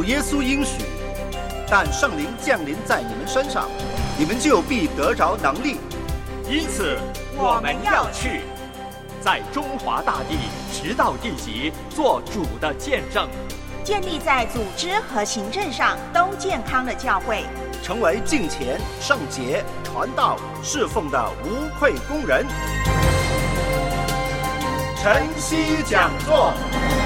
主耶稣应许，但圣灵降临在你们身上，你们就必得着能力。 因此我们要去，在中华大地直到地极做主的见证， 建立在组织和行政上都健康的教会， 成为敬虔、圣洁、传道、侍奉的无愧工人。晨曦讲座。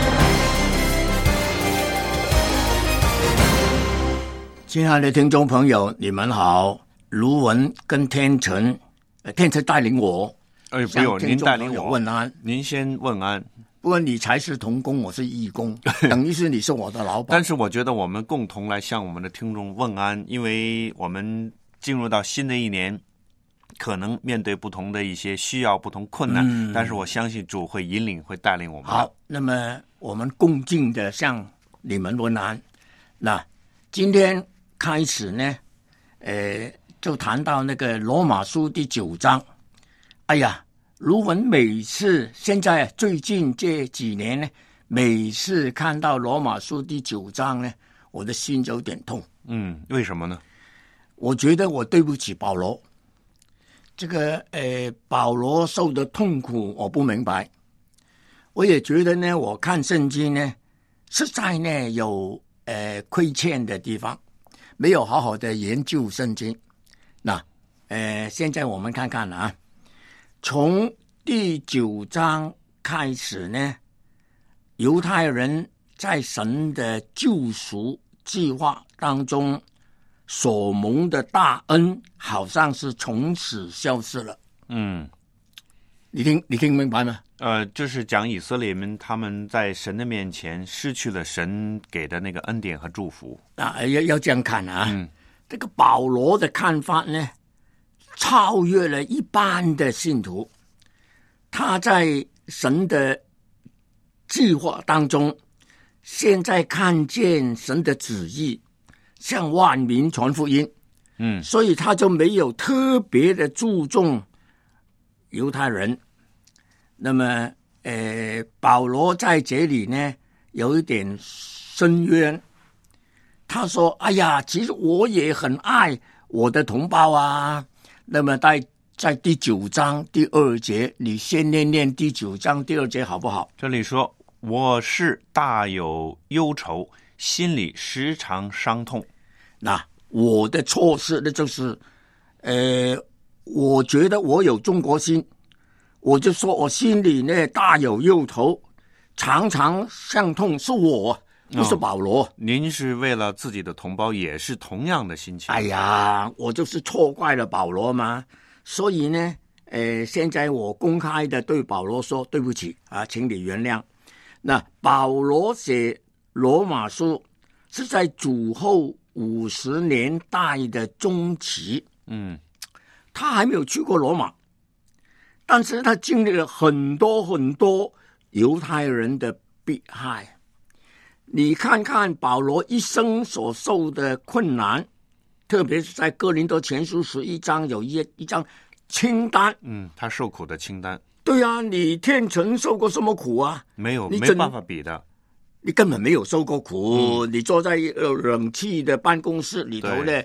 亲爱的听众朋友，你们好。卢文跟天成带领我， 不用您带领我问安， 您先问安。 不过你才是同工，我是义工，等于是你是我的老板。 但是我觉得我们共同来向我们的听众问安，因为我们进入到新的一年，可能面对不同的一些需要、不同困难，但是我相信主会引领、会带领我们。 好，那么我们恭敬的向你们问安。那今天开始呢，就谈到那个罗马书第9章。哎呀，卢文每次现在最近这几年呢，每次看到罗马书第9章呢，我的心就有点痛。 为什么呢？ 我觉得我对不起保罗。这个保罗受的痛苦我不明白。我也觉得呢，我看圣经呢，实在呢有亏欠的地方，没有好好的研究圣经。那现在我们看看啊，从第9章开始呢，犹太人在神的救赎计划当中所蒙的大恩，好像是从此消失了。你听明白吗？ 就是讲以色列人他们在神的面前失去了神给的那个恩典和祝福啊，要这样看啊。这个保罗的看法呢，超越了一般的信徒。他在神的计划当中，现在看见神的旨意，向万民传福音。所以他就没有特别的注重犹太人。那么保罗在这里呢有一点深渊。他说，哎呀，其实我也很爱我的同胞啊。那么在第9章第2节，你先念第9章第2节好不好？ 这里说，我是大有忧愁，心里时常伤痛。 那我的错失的就是我觉得我有中国心，我就说我心里呢大有忧愁，常常伤痛，是我，不是保罗。 您是为了自己的同胞也是同样的心情。 哎呀，我就是错怪了保罗嘛。所以呢现在我公开的对保罗说对不起啊，请你原谅。那保罗写罗马书是在主后50年代的中期。他还没有去过罗马，但是他经历了很多很多犹太人的迫害。你看看保罗一生所受的困难，特别是在哥林多前书11章有一张清单。 他受苦的清单。 对啊，你天成受过什么苦啊？ 没办法比的。 你根本没有受过苦。你坐在冷气的办公室里头呢，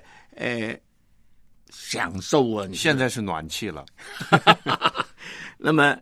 享受啊！ 现在是暖气了。 那么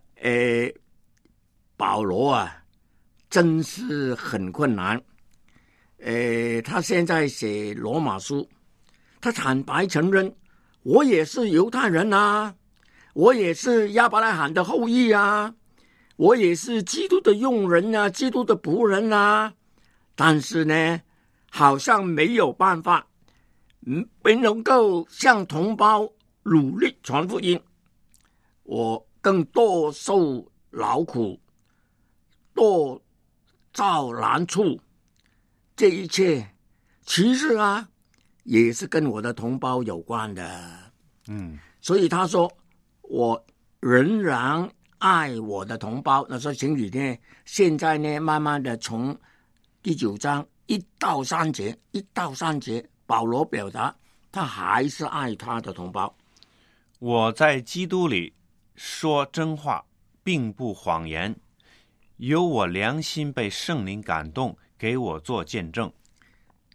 保罗啊，真是很困难。他现在写罗马书，他坦白承认，我也是犹太人啊，我也是亚伯拉罕的后裔啊，我也是基督的用人啊，基督的仆人啊。但是呢，好像没有办法没能够向同胞努力传福音。我更多受劳苦，多遭难处，这一切其实啊也是跟我的同胞有关的。所以他说我仍然爱我的同胞。那说请你呢，现在呢慢慢的从第9章1到3节，保罗表达他还是爱他的同胞。 我在基督里说真话，并不谎言，有我良心被圣灵感动，给我做见证。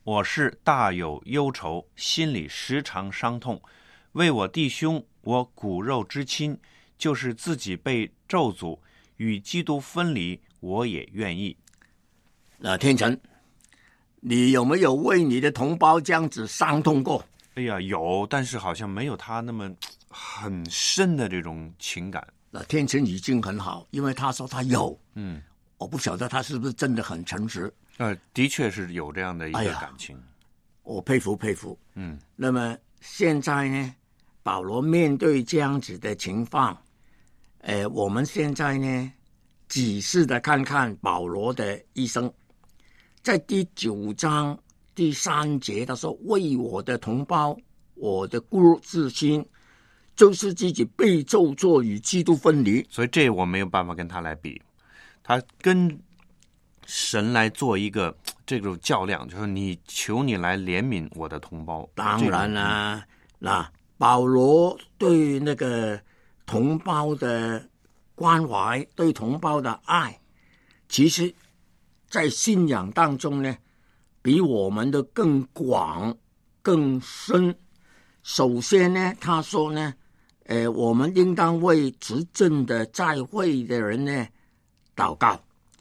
我是大有忧愁，心里时常伤痛，为我弟兄，我骨肉之亲，就是自己被咒诅，与基督分离，我也愿意。 那天成，你有没有为你的同胞这样子伤痛过？ 哎呀，有，但是好像没有他那么很深的这种情感。 那天成已经很好，因为他说他有，我不晓得他是不是真的很诚实。 的确是有这样的一个感情， 我佩服。那么现在呢，保罗面对这样子的情况，我们现在呢，仔细的看看保罗的一生，在第9章第3节，他说：“为我的同胞，我的骨肉之亲，就是自己被咒詛与基督分离。” 所以这我没有办法跟他来比，他跟神来做一个这种较量，就是你求你来怜悯我的同胞。 当然啦，那保罗对那个同胞的关怀，对同胞的爱，其实在信仰当中呢，比我们的更广更深。首先呢，他说呢，我们应当为执政的在位的人呢祷告。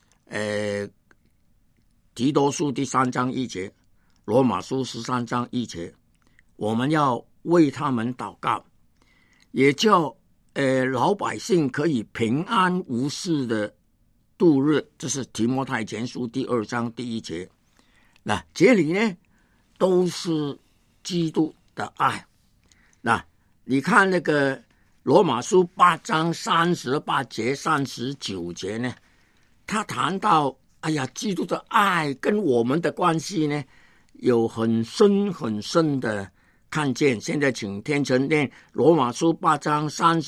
提多书第3章1节，罗马书13章1节，我们要为他们祷告，也叫老百姓可以平安无事的度日。这是提摩太前书第2章第1节。那这里呢，都是基督的爱。那你看那个罗马书8章38节39节呢，他谈到基督的爱跟我们的关系呢，有很深很深的看见。现在请天成念罗马书8章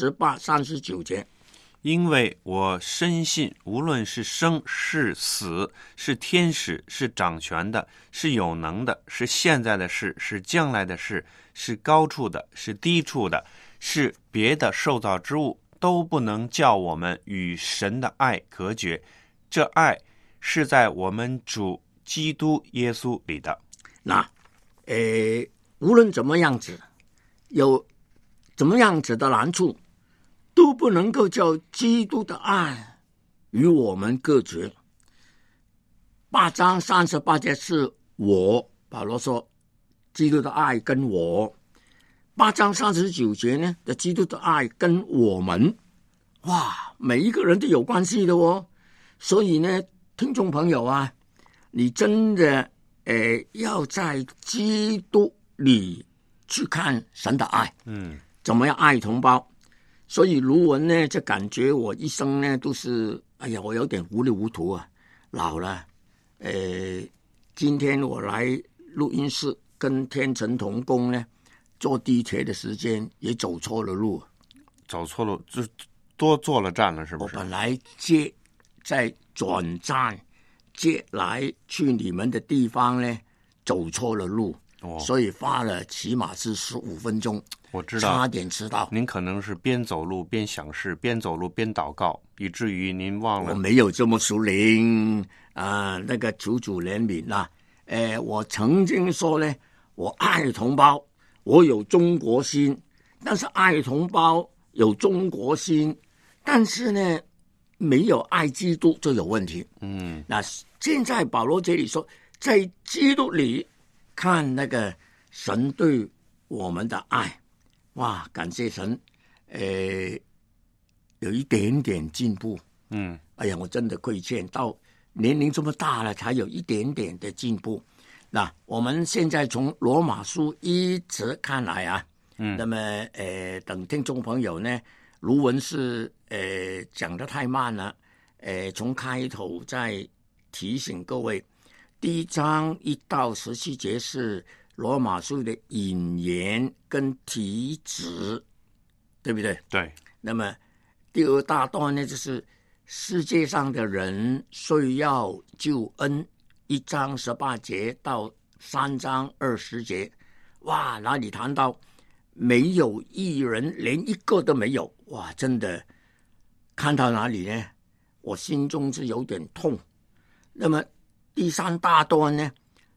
38、39节。 因为我深信，无论是生是死，是天使，是掌权的，是有能的，是现在的事，是将来的事，是高处的，是低处的，是别的受造之物，都不能叫我们与神的爱隔绝。这爱是在我们主基督耶稣里的。 那无论怎么样子，有怎么样子的难处，都不能够叫基督的爱与我们隔绝。8章38节是我，保罗说基督的爱跟我。8章39节呢的基督的爱跟我们，哇，每一个人都有关系的哦。所以呢，听众朋友啊，你真的要在基督里去看神的爱，怎么样爱同胞。所以卢文呢，就感觉我一生呢都是，我有点糊里糊涂啊，老了。今天我来录音室跟天成同工呢，坐地铁的时间也走错了路， 走错路就多坐了站了，是不是？ 我本来在转站接来去你们的地方呢，走错了路，所以花了起码是15分钟。 我知道， 差点迟到。 您可能是边走路边想事，边走路边祷告，以至于您忘了。 我没有这么属灵那个求主怜悯啦。我曾经说呢，我爱同胞，我有中国心，但是爱同胞有中国心，但是呢，没有爱基督就有问题。那现在保罗这里说，在基督里看那个神对我们的爱。哇，感谢神，有一点点进步。我真的亏欠，到年龄这么大了，才有一点点的进步。那我们现在从罗马书一直看来啊，那么等听众朋友呢，卢文是讲得太慢了，从开头再提醒各位，第1章1到17节是罗马书的引言跟题旨，对不对？ 对。 那么第2大段呢，就是世界上的人需要救恩，1章18节到3章20节。哇，哪里谈到没有一人，连一个都没有。哇，真的看到哪里呢，我心中是有点痛。那么第3大段呢，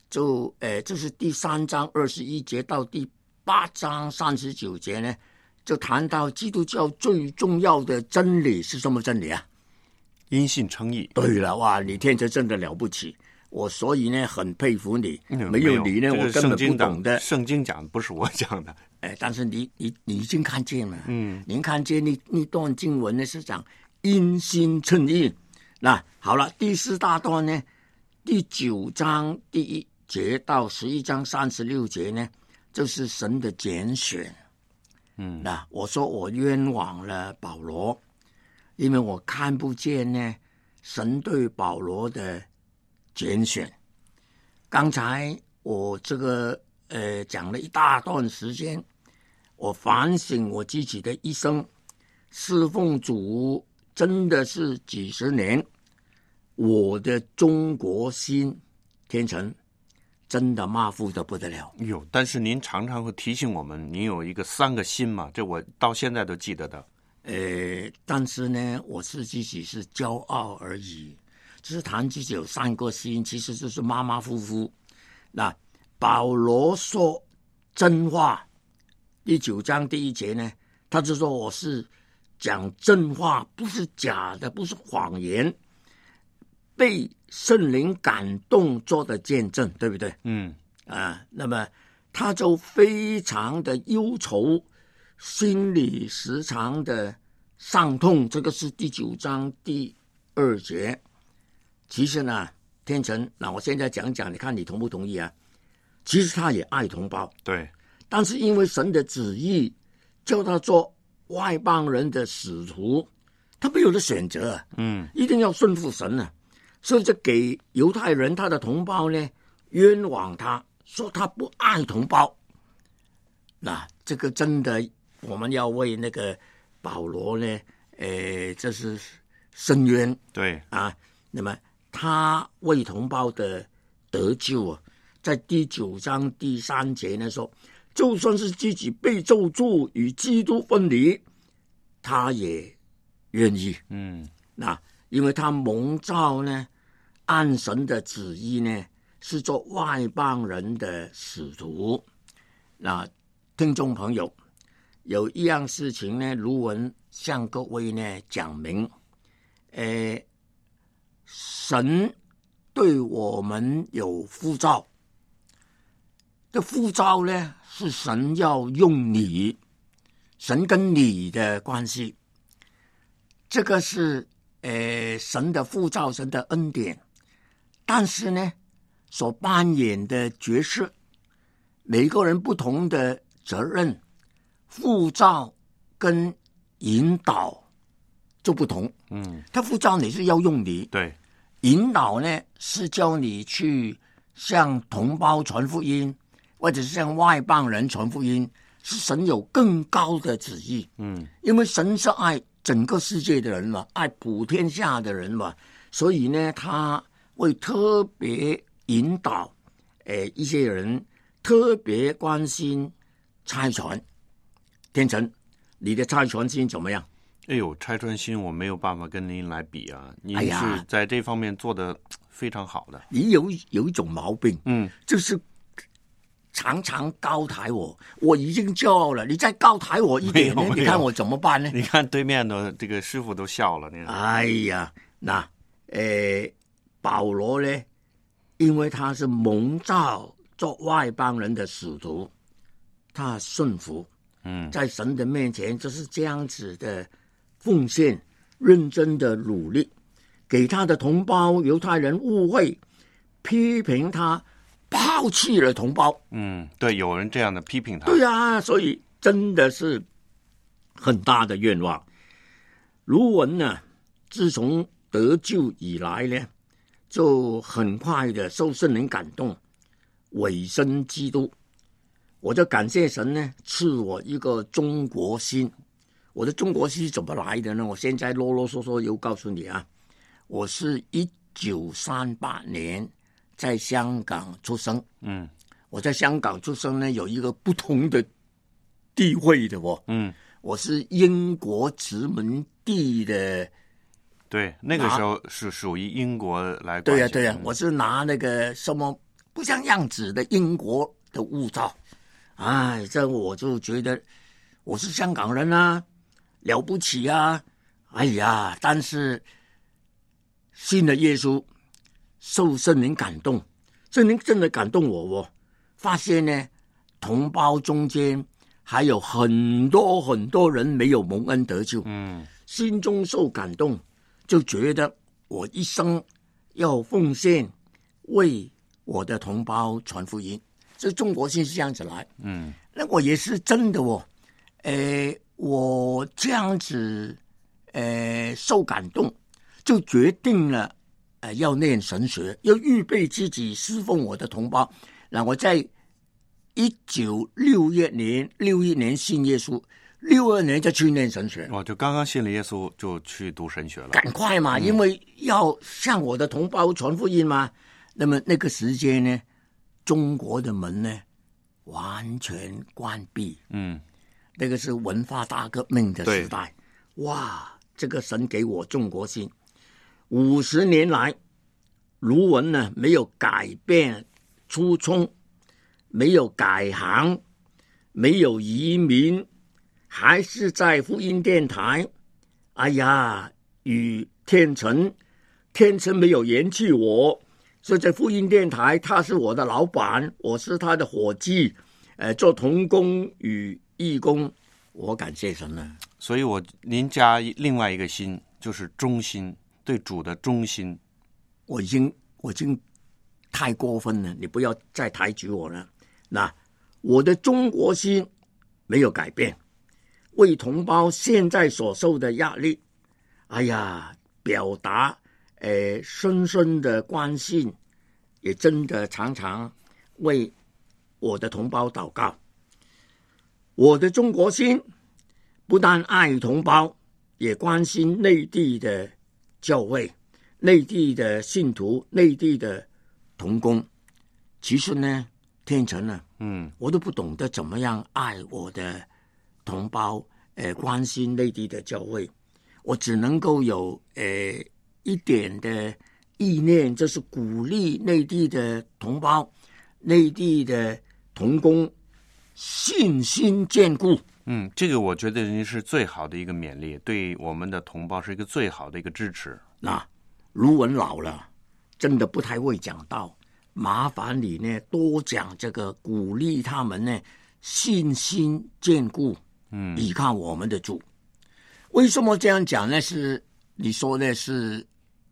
这是第3章21节到第8章39节呢，就谈到基督教最重要的真理是什么真理啊？ 因信称义。 对了，哇，你天真的了不起，我所以呢很佩服你。没有你呢，我根本不懂的。 圣经讲不是我讲的。 但是你已经看见了。您看见那段经文呢是讲因信称义。那好了，第4大段呢，第9章第1节到11章36节呢，就是神的拣选。那我说我冤枉了保罗，因为我看不见呢神对保罗的拣选。刚才我这个讲了一大段时间，我反省我自己的一生，侍奉主真的是几十年，我的中国心天成真的马虎得不得了。 但是您常常会提醒我们，您有一个3个心嘛，这我到现在都记得的。 但是呢，我是自己是骄傲而已，只是谈自己有3个心，其实就是马马虎虎。那保罗说真话，第9章第1节呢，他就说我是讲真话，不是假的，不是谎言，被圣灵感动做的见证，对不对？那么他就非常的忧愁，心里时常的伤痛，这个是第9章第2节。其实呢，天成，那我现在讲讲，你看你同不同意啊？其实他也爱同胞， 对， 但是因为神的旨意叫他做外邦人的使徒，他没有的选择，一定要顺服神啊，所以就给犹太人他的同胞呢冤枉他，说他不爱同胞。那这个真的我们要为那个保罗呢这是申冤。 对啊，那么他为同胞的得救啊，在第9章第3节呢说，就算是自己被咒诅与基督分离，他也愿意。那因为他蒙召呢，按神的旨意呢，是做外邦人的使徒。那听众朋友，有一样事情呢，卢文向各位呢讲明，神对我们有呼召，这呼召呢是神要用你，神跟你的关系，这个是神的呼召，神的恩典。但是呢，所扮演的角色，每个人不同的责任，呼召跟引导就不同。他呼召你是要用你， 对， 引导呢是叫你去向同胞传福音，或者是向外邦人传福音，是神有更高的旨意。因为神是爱整个世界的人嘛，爱普天下的人嘛，所以呢，他会特别引导一些人，特别关心差传。天成，你的差传心怎么样？ 差传心我没有办法跟您来比啊，您是在这方面做得非常好的。 你有一种毛病，就是常常高抬我，我已经骄傲了，你再高抬我一点呢，你看我怎么办呢？ 你看对面的这个师傅都笑了。 哎呀，那保罗呢，因为他是蒙召做外邦人的使徒，他顺服，在神的面前就是这样子的奉献，认真的努力，给他的同胞犹太人误会，批评他抛弃了同胞。 对，有人这样的批评他。 对啊，所以真的是很大的愿望。卢文呢，自从得救以来呢，就很快的受圣灵感动，委身基督。我就感谢神呢，赐我一个中国心。我的中国心怎么来的呢？我现在啰啰嗦嗦又告诉你啊，我是1938年在香港出生。我在香港出生呢，有一个不同的地位的哦。我是英国殖民地的。 对，那个时候是属于英国来管。 对呀，我是拿那个什么不像样子的英国的护照。哎，这我就觉得我是香港人啊，了不起啊！哎呀，但是信了耶稣，受圣灵感动，圣灵真的感动我发现呢，同胞中间还有很多很多人没有蒙恩得救，心中受感动，就觉得我一生要奉献为我的同胞传福音。这中国信是这样子来，那我也是真的我这样子受感动，就决定了要念神学，要预备自己侍奉我的同胞。那我在1961年信耶稣，62年就去念神学。 就刚刚信了耶稣就去读神学了， 赶快嘛，因为要向我的同胞传福音嘛。那么那个时间呢，中国的门呢完全关闭，那个是文化大革命的时代。哇，这个神给我中国信，50年来卢文呢没有改变初衷，没有改行，没有移民，还是在福音电台。哎呀，与天成没有嫌弃我，所以在福音电台他是我的老板，我是他的伙计，做同工与义工，我感谢神了。 所以您加另外一个心，就是忠心，对主的忠心。 我已经太过分了，你不要再抬举我了。那我的中国心没有改变，为同胞现在所受的压力，哎呀，表达深深的关心，也真的常常为我的同胞祷告。我的中国心不但爱同胞，也关心内地的教会、内地的信徒、内地的同工。其实呢，天成呢，我都不懂得怎么样爱我的同胞，关心内地的教会。我只能够有一点的意念，就是鼓励内地的同胞、内地的同工信心坚固。 这个我觉得您是最好的一个勉励，对我们的同胞是一个最好的一个支持。 那卢文老了，真的不太会讲道，麻烦你呢多讲这个，鼓励他们呢信心坚固，依靠我们的主。为什么这样讲呢？是你说的是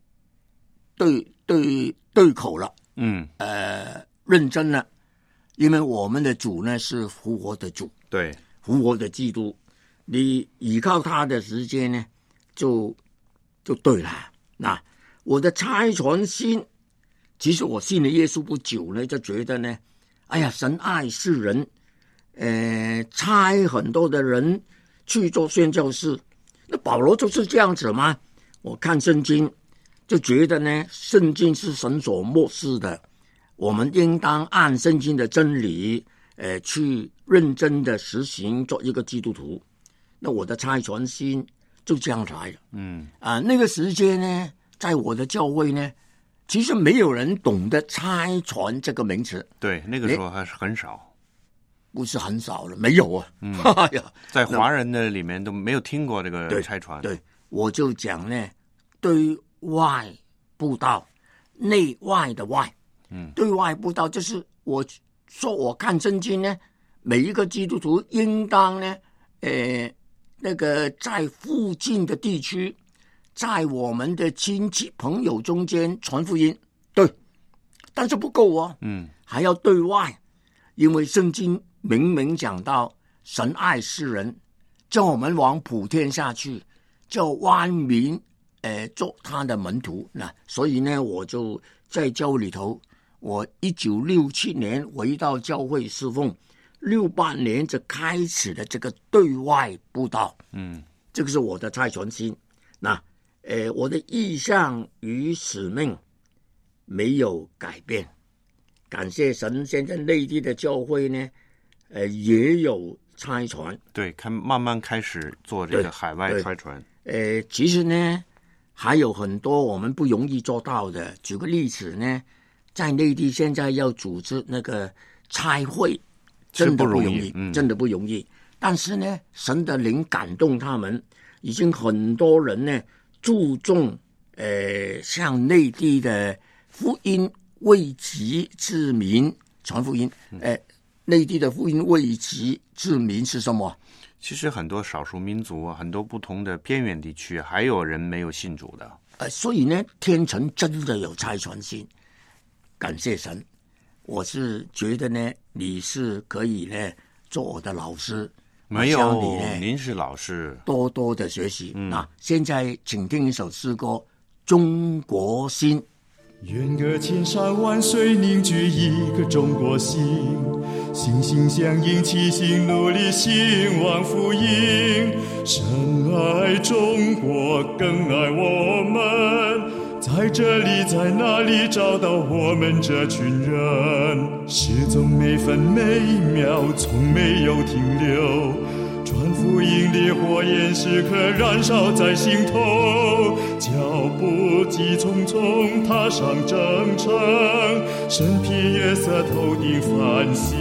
对口了，认真了，因为我们的主呢是复活的主， 对， 复活的基督，你依靠他的时间呢就对了。那我的差传心，其实我信了耶稣不久呢，就觉得呢，哎呀，神爱世人，差很多的人去做宣教士。那保罗就是这样子吗？我看圣经就觉得呢，圣经是神所默示的，我们应当按圣经的真理去认真的实行，做一个基督徒。那我的差传心就这样来了。那个时间呢，在我的教会呢，其实没有人懂得差传这个名词。 对，那个时候还是很少。 不是很少了，没有啊。 在华人的里面都没有听过这个差传。 对，我就讲呢，对外布道，内外的外。对外布道就是我说我看圣经呢，每一个基督徒应当呢，那个在附近的地区，在我们的亲戚朋友中间传福音。对，但是不够哦。还要对外，因为圣经明明讲到神爱世人，叫我们往普天下去，叫万民做他的门徒。那所以呢，我就在教会里头，我1967年回到教会侍奉，68年就开始了这个对外布道。这个是我的差传心。那我的意向与使命没有改变，感谢神，现在内地的教会呢也有差传。 对，慢慢开始做这个海外差传。 其实呢还有很多我们不容易做到的。举个例子呢， 在内地现在要组织那个差会，真的不容易，真的不容易。但是呢，神的灵感动他们，已经很多人呢注重向内地的福音未及之民传福音。内地的福音未及之民是什么？ 其实很多少数民族，很多不同的边远地区，还有人没有信主的。 所以呢，天成真的有差传性，感谢神。我是觉得呢，你是可以呢做我的老师。 没有，您是老师， 多多的学习。现在请听一首诗歌《中国心》。 愿个千山万水凝聚一个中国心，心心相印，齐心努力兴旺福音。深爱中国，更爱我们，在这里在那里找到我们这群人，始终每分每秒从没有停留，传福音烈火焰时刻燃烧在心头，脚步急匆匆踏上征程，身披月色头顶繁星，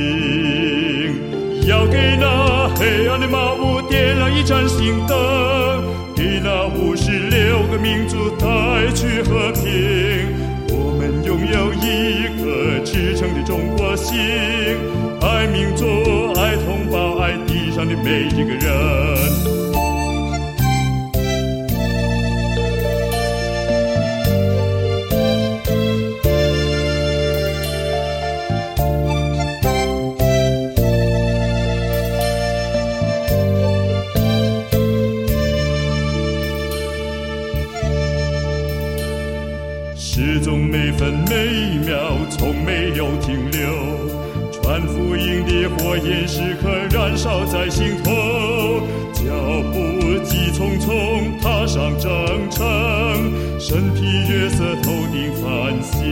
要给那黑暗的茅屋点亮一盏心灯，给那56个民族带去和平。我们拥有一颗赤诚的中国心，爱民族，爱同胞，爱地上的每一个人。始终每分每秒从没有停留，传福音的火焰时刻燃烧在心头，脚步急匆匆踏上征程，身披月色头顶繁星，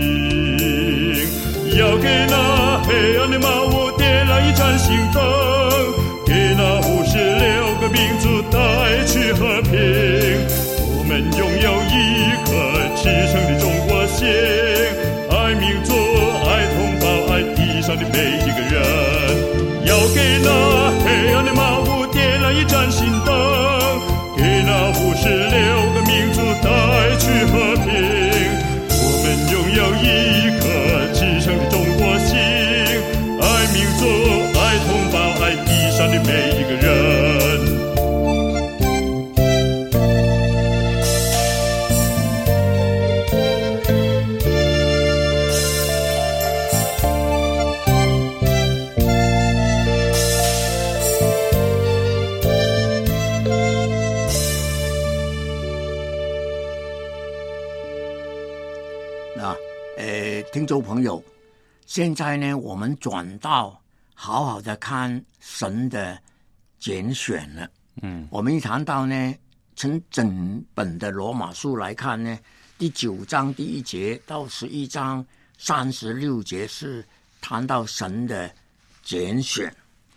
要给那黑暗的茅屋点亮一盏心灯，给那56个民族带去和平。我们拥有一颗赤诚的中国心，爱民族，爱同胞，爱地上的每一个人。要给那黑暗的茅屋点亮一盏心灯，给那56个民族带去和平。我们拥有一颗赤诚的中国心，爱民族，爱同胞，爱地上的每一个人。 听众朋友，现在呢，我们转到好好的看神的拣选了。我们一谈到呢，从整本的罗马书来看呢，第9章第1节到11章36节是谈到神的拣选。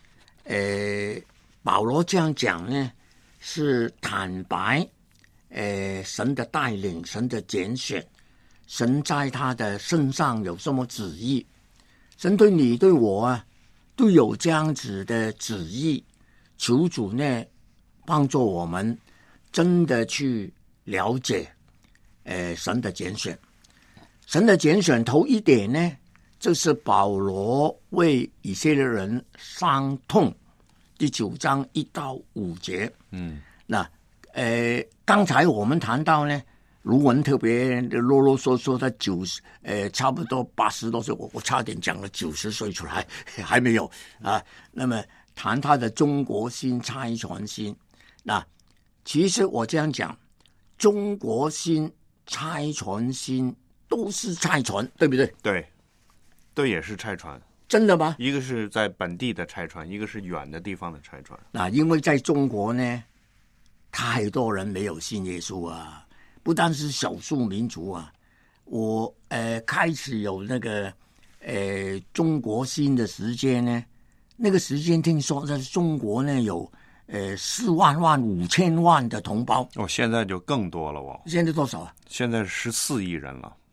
保罗这样讲呢，是坦白，神的带领，神的拣选。神在他的身上有什么旨意？神对你对我啊，都有这样子的旨意。求主呢，帮助我们真的去了解，神的拣选。神的拣选头一点呢，就是保罗为以色列人伤痛，第9章1到5节。那刚才我们谈到呢。卢文特别啰啰嗦嗦的差不多80多岁，我差点讲了90岁出来，还没有啊。那么谈他的中国心、差传心，那其实我这样讲，中国心、差传心都是差传，对不对？ 对，都也是差传。 真的吗？ 一个是在本地的差传，一个是远的地方的差传。 那因为在中国呢，太多人没有信耶稣啊。不但是少数民族啊，我开始有那个中国心的时间呢，那个时间听说在中国呢有4万5千万的同胞。 现在就更多了哦。 现在多少啊？ 现在14亿人了。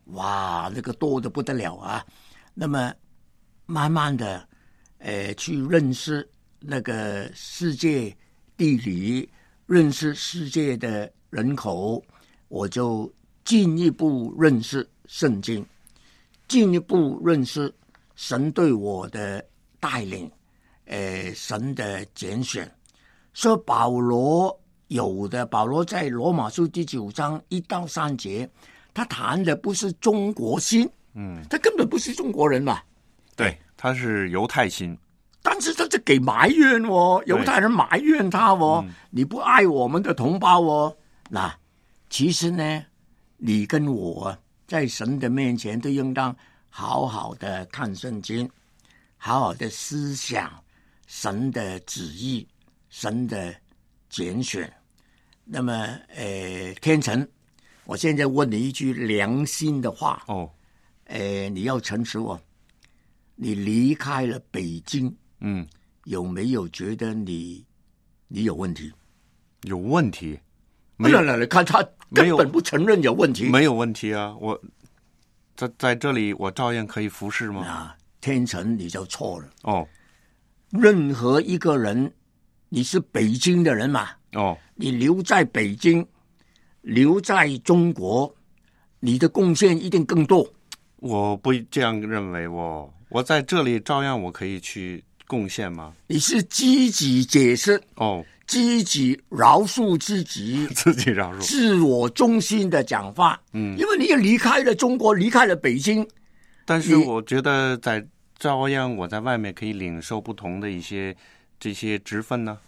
哇，那个多得不得了啊。那么慢慢的去认识那个世界地理，认识世界的人口，我就进一步认识圣经，进一步认识神对我的带领，神的拣选。所以保罗在罗马书第9章1到3节，他谈的不是中国心，他根本不是中国人嘛， 对，他是犹太心， 但是他是给埋怨哦，犹太人埋怨他哦，你不爱我们的同胞哦。那其实呢，你跟我在神的面前都应当好好的看圣经，好好的思想神的旨意，神的拣选。那么天成，我现在问你一句良心的话哦， 你要诚实我，你离开了北京，有没有觉得你有问题？ 有问题？ 来看他根本不承认有问题。 没有问题啊，我在这里我照样可以服侍吗？ 啊，天成你就错了哦。 任何一个人，你是北京的人嘛？ 哦， 你留在北京，留在中国，你的贡献一定更多。 我不这样认为，我在这里照样我可以去贡献吗？ 你是积极解释哦， 积极饶恕自己， 自己饶恕， 自我中心的讲话。因为你也离开了中国，离开了北京， 但是我觉得照样我在外面可以领受不同的这些职分呢。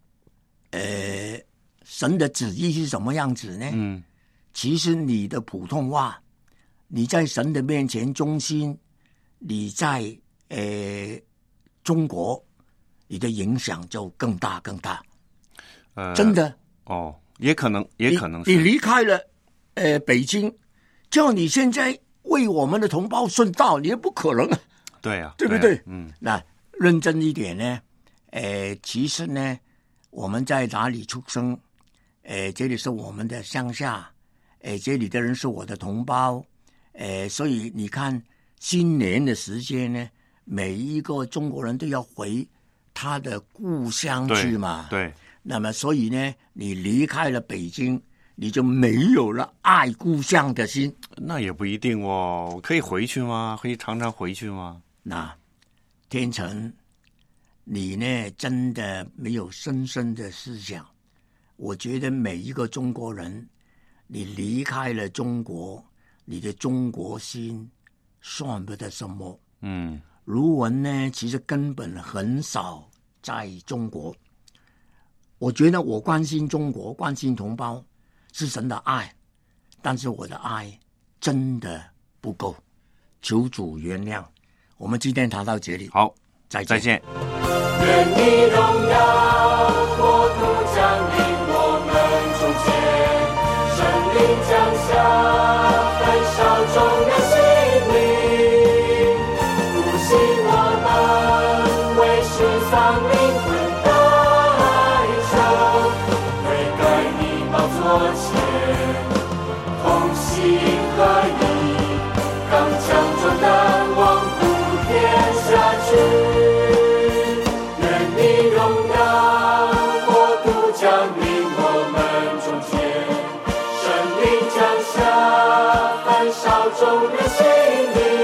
神的旨意是什么样子呢？其实你的普通话，你在神的面前忠心，你在中国，你的影响就更大更大。真的哦，也可能是你离开了北京，叫你现在为我们的同胞顺道，你也不可能啊。 对啊， 对不对？ 对啊， 那认真一点呢，其实呢，我们在哪里出生，这里是我们的乡下，这里的人是我的同胞，所以你看新年的时间呢，每一个中国人都要回他的故乡去嘛。 对。 那么所以呢，你离开了北京，你就没有了爱故乡的心。 那也不一定哦，我可以回去吗？可以常常回去吗？ 那天成，你呢真的没有深深的思想。我觉得每一个中国人，你离开了中国，你的中国心算不得什么。卢文呢，其实根本很少在中国。我觉得我关心中国，关心同胞，是神的爱，但是我的爱真的不够，求主原谅。我们今天谈到这里， 好， 再见。 愿你荣耀国度降临我们中间，圣灵降下，焚烧众人心灵，复兴我们为世上灵魂代求，悔改你宝座前，同心合一，刚强壮胆，望普天下去。众人心灵。